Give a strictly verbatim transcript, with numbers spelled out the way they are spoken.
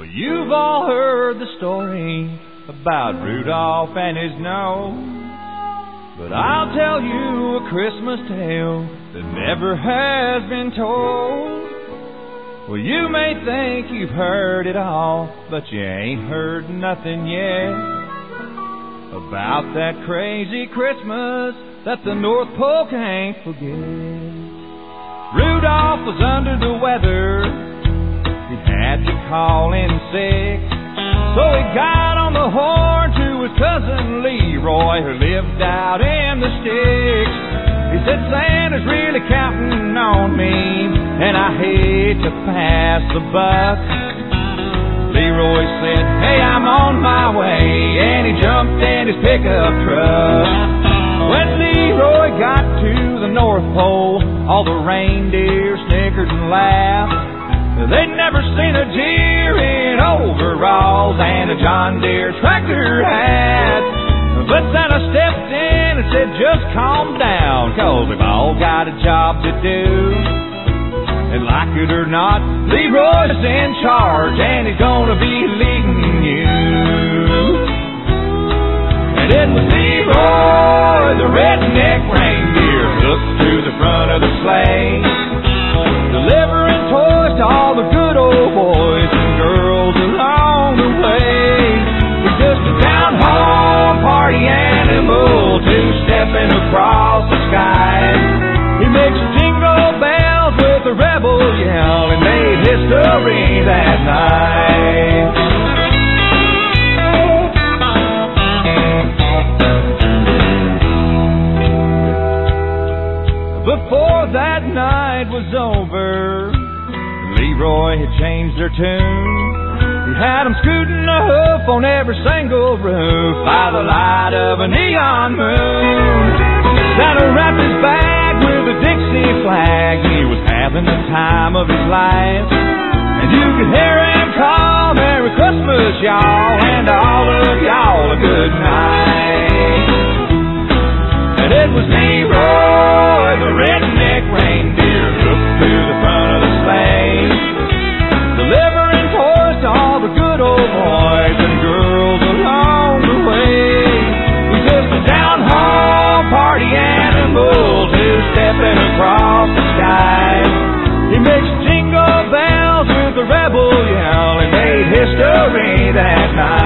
Well, you've all heard the story about Rudolph and his nose, but I'll tell you a Christmas tale that never has been told. Well, you may think you've heard it all, but you ain't heard nothing yet about that crazy Christmas that the North Pole can't forget. Rudolph was under the weather, he had to call in sick, so he got on the horn to his cousin Leroy, who lived out in the sticks. He said, Santa's really counting on me, and I hate to pass the buck. Leroy said, hey, I'm on my way, and he jumped in his pickup truck. When Leroy got to the North Pole, all the reindeer snickered and laughed. They'd never seen a deer in overalls and a John Deere tractor hat. But Santa stepped in and said, just calm down, 'cause we've all got a job to do. And like it or not, Leroy's in charge, and he's gonna be leading you. And it was Leroy, the redneck reindeer, hooked to the front of the sleigh, delivering toys to all the good old boys and girls along the way. He's just a down-home party animal, two-stepping across the sky. He makes jingle bells with a rebel yell and made history that night. Before that night was over, Leroy had changed their tune. He had them scooting a hoof on every single roof by the light of a neon moon. Santa wrapped his bag with a Dixie flag. He was having the time of his life, and you could hear him call, Merry Christmas, y'all, and all of y'all a good night. And it was Leroy, the redneck reindeer, hooked to the front of the sleigh, delivering toys to all the good old boys and girls along the way. He's just a down-home party animal, two-stepping across the sky. He makes jingle bells with a rebel yell and made history that night.